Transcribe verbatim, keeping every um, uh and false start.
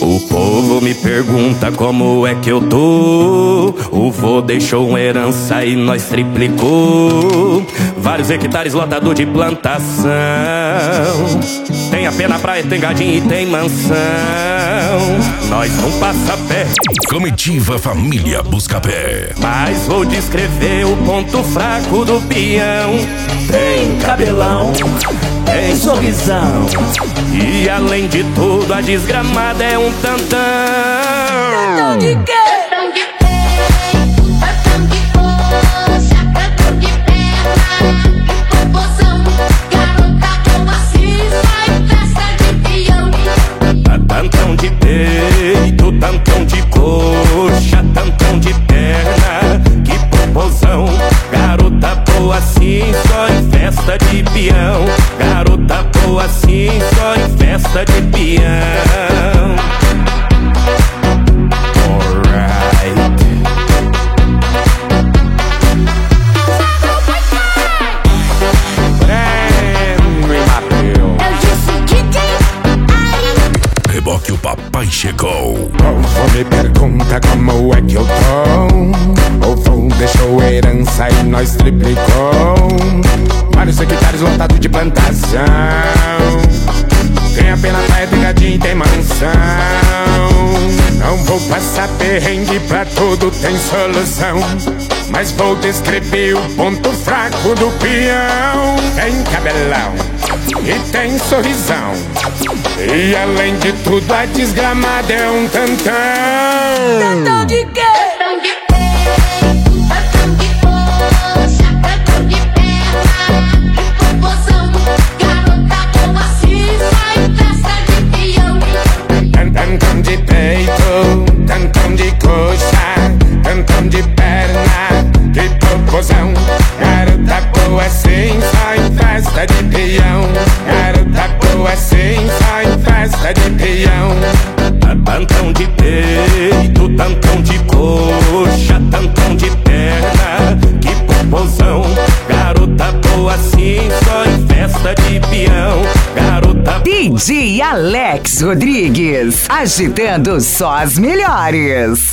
O povo me pergunta como é que eu tô. O vô deixou uma herança e nós triplicou. Vários hectares lotado de plantação. Tem a pé na praia, tem gadinho e tem mansão. Nós não passa pé. Comitiva Família Buscapé. Mas vou descrever o ponto fraco do peão. Tem cabelão, tem sorrisão, e além de tudo a desgramada é um tantão. Tantão de quê? Tantão de peito, tantão de coxa, tantão de perna, de popozão. Garota como assim, sai festa de peão. Tantão de peito, tantão de coxa, tantão de perna, que popozão. Garota boa assim, só em festa de peão. Garota boa assim, só em festa de peão. Alright. Henry Mateu. Eu disse D J Ari. Reboque, o papai chegou. O vô me pergunta como é que eu tô. O vô deixou herança e nós triplicou. Vários hectares lotados de plantação. Tem a pena praia, tem gadinho e tem mansão. Não vou passar perrengue, pra tudo tem solução. Mas vou descrever o ponto fraco do peão. Tem cabelão e tem sorrisão, e além de tudo a desgramada é um tantão. Tantão de quê? Tantão de peito, tantão de coxa, tantão de perna, de popozão. Garota como assim, sai festa de peão. Tantão de peito, tantão de coxa, tantão de perna, que popozão. Garota boa assim, só em festa de peão. Garota boa assim, só em festa de peão. Tantão de peito, tantão de coxa, tantão de perna, que popozão. Garota boa assim, só em festa de peão. Garota. D J Alex Rodrigues, agitando só as melhores.